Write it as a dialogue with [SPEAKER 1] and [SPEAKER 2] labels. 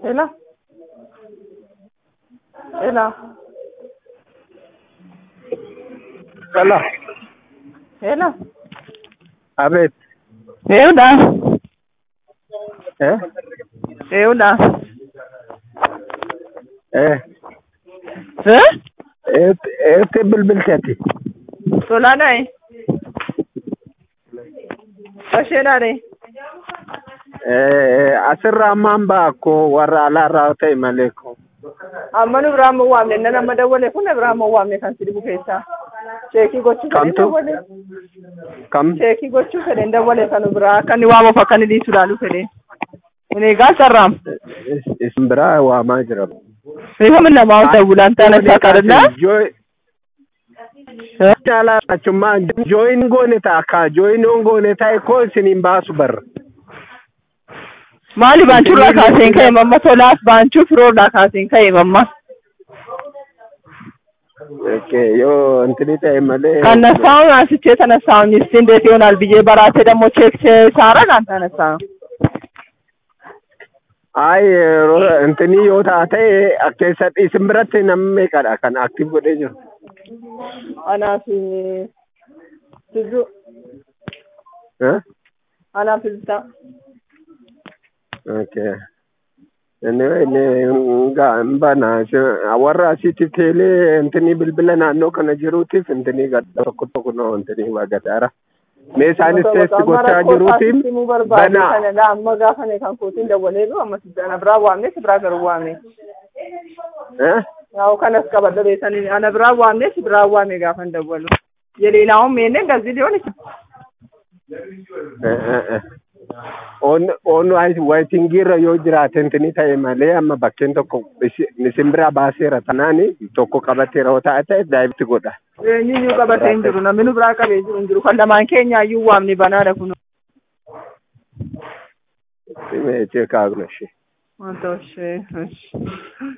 [SPEAKER 1] Hello. Hello.
[SPEAKER 2] Hello.
[SPEAKER 1] Hello.
[SPEAKER 2] Abet.
[SPEAKER 1] Eudha.
[SPEAKER 2] Eh?
[SPEAKER 1] Eudha.
[SPEAKER 2] Eh? Bilbilteeti.
[SPEAKER 1] Tolaadhae. Basheedhaadhe.
[SPEAKER 2] Asirraa ammaan baakko warra alaarraa ta'e malee ko.
[SPEAKER 1] Amma nu biraan moo waamne nan amma dawwale kun biraan moo waamne kan sidibu keessaa. Cheekii gochuu fedhe dawwale.
[SPEAKER 2] Kam?
[SPEAKER 1] Cheekii gochuu fedhe dawwale kan biraa akka inni waamuuf akka inni dhiisu ilaaluu fedhe. Inni egaa sarraam.
[SPEAKER 2] Isin biraa waamaa jira.
[SPEAKER 1] Ifama namaa dawulaan taana isaa kadhannaa.
[SPEAKER 2] Caalaa achummaa jooyin goone ta'a akka jooyin goone ta'e koo isiniin baasu barra.
[SPEAKER 1] Maali baanchuurraa kaaseen ka'e mamma tolaaf baanchuu firoorraa kaaseen ka'e mamma.
[SPEAKER 2] Yoo intini ta'e malee.
[SPEAKER 1] Kan nasaa'uun asichee sana saa'uun istiin deetee yoonal biyyee baraatee dammoo cheeksee saara kan taana saa'u.
[SPEAKER 2] Intini yoo taate keessatti isin biratti namni meeqadha kan aktiif godhee jiru.
[SPEAKER 1] Anaaf anaaf ibsa.
[SPEAKER 2] Bana warra asitti teelee intini bilbila naannoo kana jiruutiif intini tokko tokko noo intini waa gadaara. Mee isaanis teesti gochaa jiruutiin
[SPEAKER 1] bana. Amma gaafa kan kootiin dawwalee jiru amma ana biraa waamne si biraa garuu waame. Yaa'u kanas qabadha beekanii ana biraa waamne si biraa waame gaafa dawwalu. Yeleelaawwan meenne gaaziliyoon.
[SPEAKER 2] On waitingirra yoo jiraate intini ta'e malee amma bakkeen tokko isin biraa baaseera tanaani tokko qabateera yoo ta'e daa'ibti godha.
[SPEAKER 1] Eenyuyyuu qabatee hin jiru namni nu biraa qabee jiru hin jiru kan lamaan keenyaayyuu waamne banaadha kun.
[SPEAKER 2] Simee cheekaa gulashee.
[SPEAKER 1] Wanta ishee.